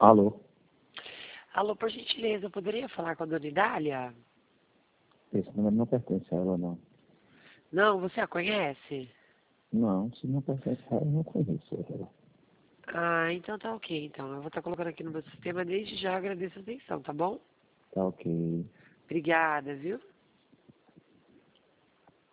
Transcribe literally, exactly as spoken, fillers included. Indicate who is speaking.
Speaker 1: Alô?
Speaker 2: Alô, por gentileza, eu poderia falar com a dona Idália?
Speaker 1: Esse número não pertence a ela, não.
Speaker 2: Não, você a conhece?
Speaker 1: Não, se não pertence a ela, eu não conheço ela.
Speaker 2: Ah, então tá ok, então. Eu vou estar colocando aqui no meu sistema, desde já agradeço a atenção, tá bom?
Speaker 1: Tá ok.
Speaker 2: Obrigada, viu?